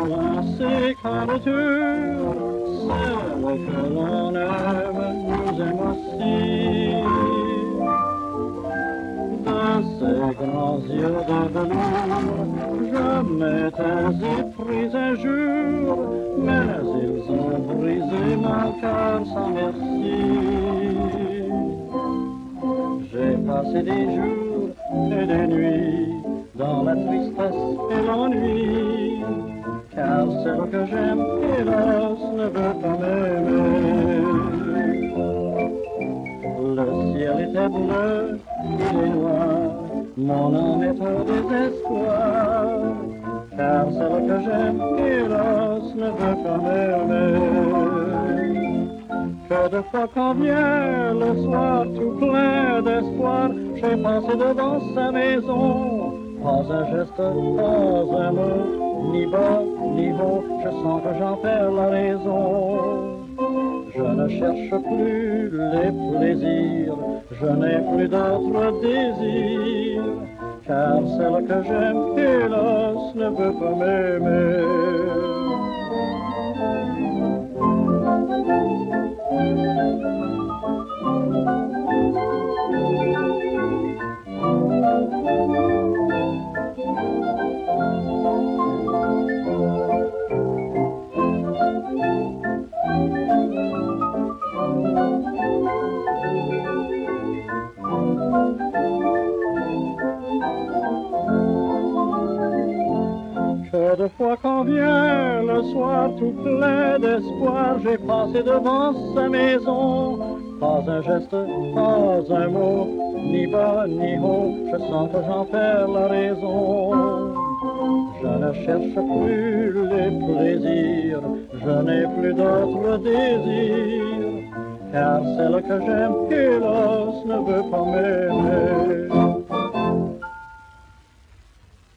ainsi qu'un retour, celle que l'on aime nous aime aussi. De ces grands yeux de velours, je m'étais épris un jour, mais ils ont brisé mon cœur sans merci. J'ai passé des jours et des nuits dans la tristesse et l'ennui, car celle que j'aime, hélas, ne veut pas m'aimer. Le ciel était bleu, il est noir, mon âme est au désespoir, car celle que j'aime, hélas, ne veut pas m'aimer. Que de fois quand vient le soir tout plein d'espoir, j'ai passé devant sa maison, pas un geste, pas un mot, ni bas, ni haut, je sens que j'en perds la raison. Je ne cherche plus les plaisirs, je n'ai plus d'autres désirs, car celle que j'aime, hélas, ne veut pas m'aimer. Que de fois quand vient le soir tout plein d'espoir, j'ai passé devant sa maison, pas un geste, pas un mot, ni bas ni haut, je sens que j'en perds la raison. Je ne cherche plus les plaisirs, je n'ai plus d'autres désirs, car celle que j'aime, hélas, ne veut pas m'aimer.